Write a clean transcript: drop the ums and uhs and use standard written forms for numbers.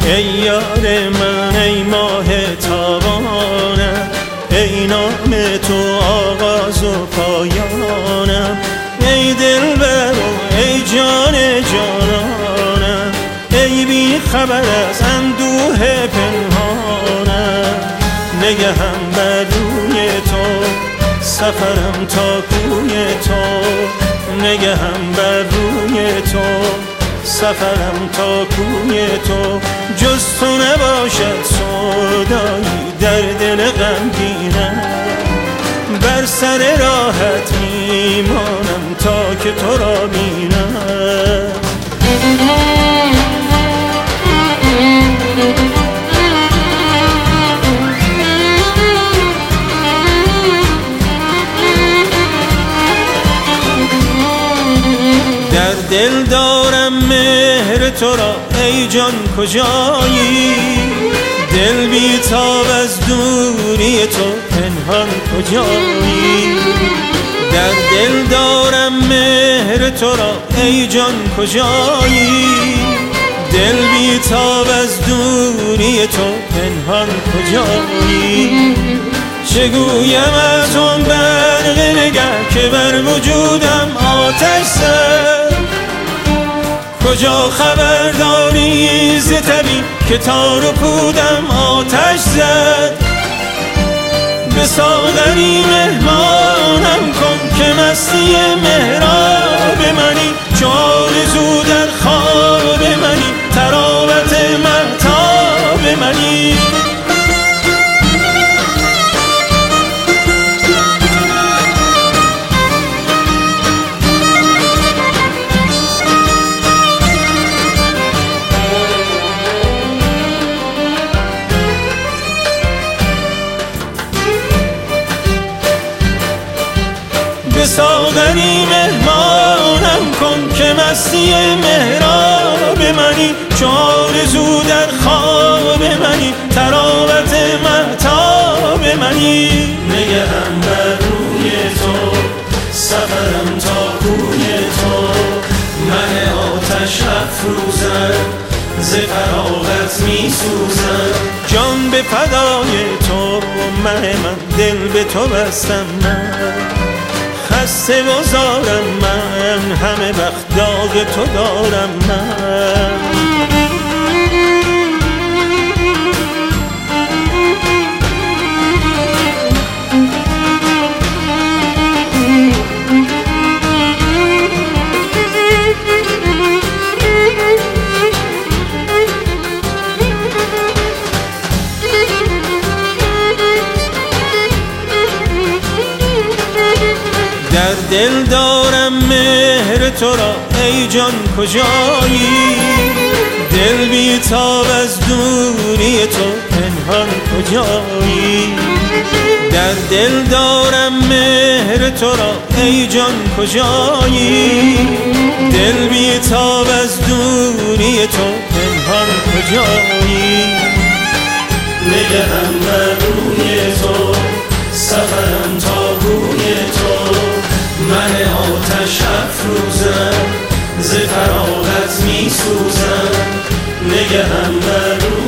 ای یار من ای ماه تابانم، ای نام تو آغاز و پایانم، ای دلبر و ای جان جانانم، ای بی خبر از اندوه پنهانم. نگهم بر روی تو، سفرم تا کوی تو، نگهم بر روی تو، سفرم تا کوی تو. جز تو نباشد سودایی در دل غمگینم، بر سر راحت میمانم تا که تو را بینم. در دل دارم مهر تو را ای جان کجایی، دل بی تاب از دوری تو پنهان کجایی. در دل دارم مهر تو را ای جان کجایی، دل بی تاب از دوری تو پنهان کجایی. چگویم از اون برق نگر که بر وجودم آتش زد، کجا خبر داری ز تبی که تار و پودم آتش زد. به ساغری مهمانم کن که مستی مهراب منی، چو آرزو در خواب منی، طراوت مهتاب منی. به ساغری مهمانم کن که مستی مهراب منی، چو آرزو در خواب منی، طراوت مهتاب منی. نگهم بر روی تو، سفرم تا کوی تو، من آتش افروزم ز فراغت می سوزم. جان به فدای تو من دل به تو بستم، من خسته و زارم، من همه وقت داغ تو دارم من. در دل دارم مهر تو را ای جان کجایی، دل بی تاب از دوری تو پنهان کجایی. در دل دارم مهر تو را ای جان کجایی، دل بی تاب از دوری تو پنهان کجایی. نگهم بر روی تو، سفرم تا کوی تو، من آتش افروزم ز فراغت می سوزم. نگهم بر